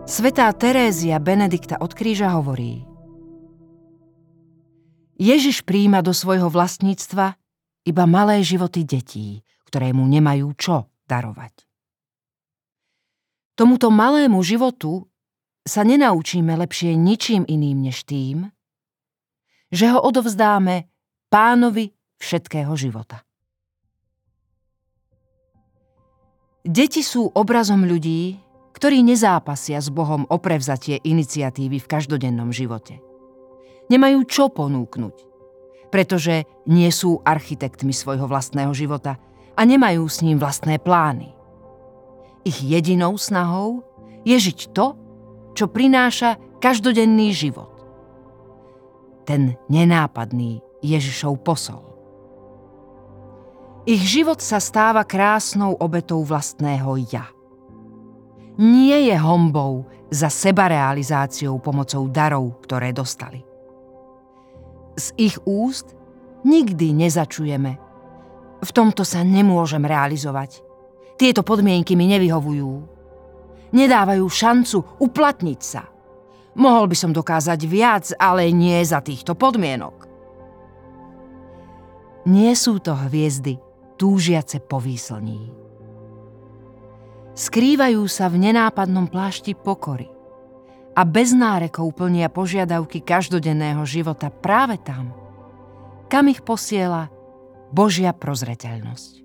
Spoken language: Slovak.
Svätá Terézia Benedikta od kríža hovorí: Ježiš prijíma do svojho vlastníctva iba malé životy detí, ktoré mu nemajú čo darovať. Tomuto malému životu sa nenaučíme lepšie ničím iným než tým, že ho odovzdáme Pánovi všetkého života. Deti sú obrazom ľudí, ktorí nezápasia s Bohom o prevzatie iniciatívy v každodennom živote. Nemajú čo ponúknuť, pretože nie sú architektmi svojho vlastného života a nemajú s ním vlastné plány. Ich jedinou snahou je žiť to, čo prináša každodenný život. Ten nenápadný Ježišov posol. Ich život sa stáva krásnou obetou vlastného ja. Nie je honbou za sebarealizáciou pomocou darov, ktoré dostali. Z ich úst nikdy nezačujeme: v tomto sa nemôžem realizovať. Tieto podmienky mi nevyhovujú. Nedávajú šancu uplatniť sa. Mohol by som dokázať viac, ale nie za týchto podmienok. Nie sú to hviezdy túžiace po výslní. Skrývajú sa v nenápadnom plášti pokory a bez nárekov plnia požiadavky každodenného života práve tam, kam ich posiela Božia prozreteľnosť.